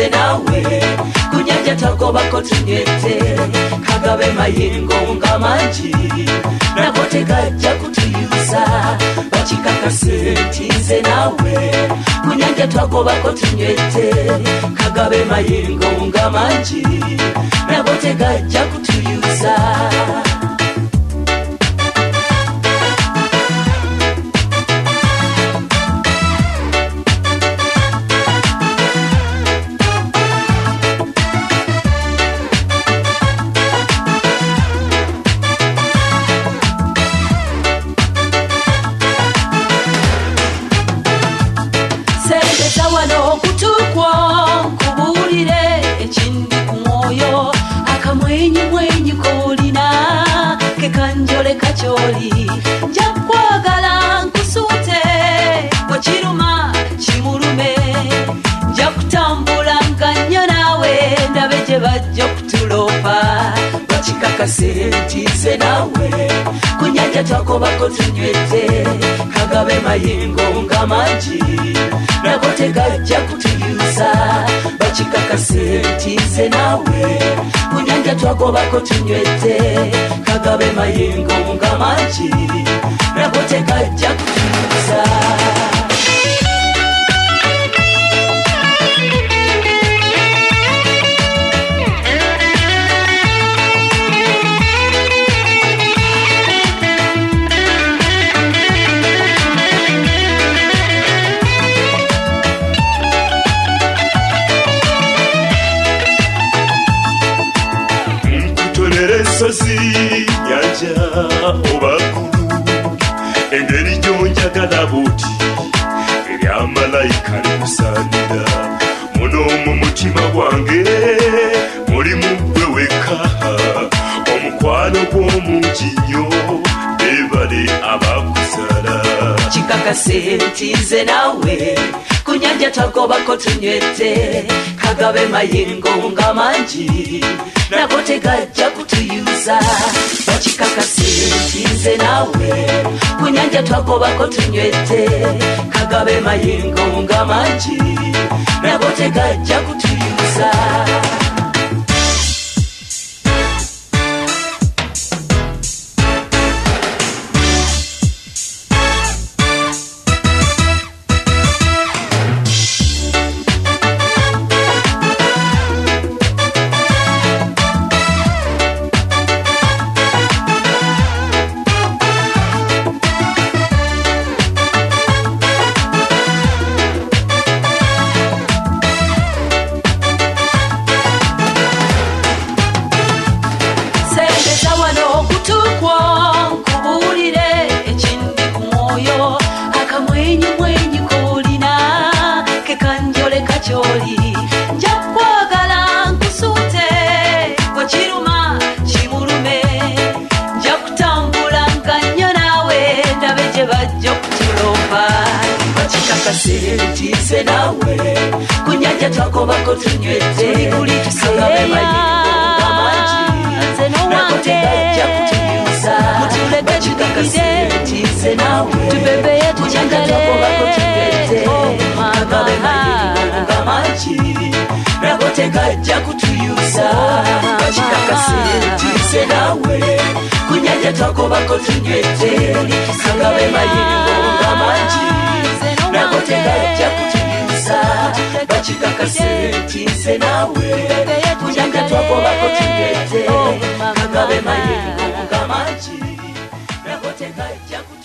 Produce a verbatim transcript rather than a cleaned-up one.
tize nawe kunyanja twagobako tunywete kagabe mayingo nga mangi nakote gajja kutuyuza bakikakase tize nawe kunyanja twagobako tunywete kagabe mayingo nga mangi nakote gajja kutuyuza kacholi njakwagala nkusute wachiruma chimurume njakutambula nganya nawe ndabeje bajja kutulopa bachikakase tize nawe kunyanja twagobako tunywete kagabe mayingo nga mangi nakote gajja kutuyuza bachikakase tize nawe kunyanja twagobako tunywete kagabe mayingo nga mangi nakote gajja kutuyuza sozi nyanja obakulu engeri jonjagala buti erya malayika limusanira muno mu mutima gwange mulimu gwe wekka omukwano gw'omungi nnyo bebale abakusala kikakase tize nawe kunyanja twagobako tunywete kagabe mayingo nga mangi nakote gajja kutuyuza bakikakase tize nawe kunyanja twagobako tunywete kagabe mayingo nga mangi nakote gajja kutuyuza njakwagala nkusute wachiruma chimurume njakutambula nganya nawe ndabeje bajja kutulopa bakikakase tize nawe kunyanja twagobako tunywete kagabe mayingo nga mangi nakote gajja kutuyuza bakikakase tize nawe kunyanja twagobako tunywete kagabe mayingo nga mangi nakote gajja kutuyuza bakikakase tize nawe kunyanja twagobako tunywete kagabe mayingo nga mangi nakote gajja kutuyuza bakikakase tize nawe kunyanja twagobako tunywete kagabe mayingo nga mangi nakote gajja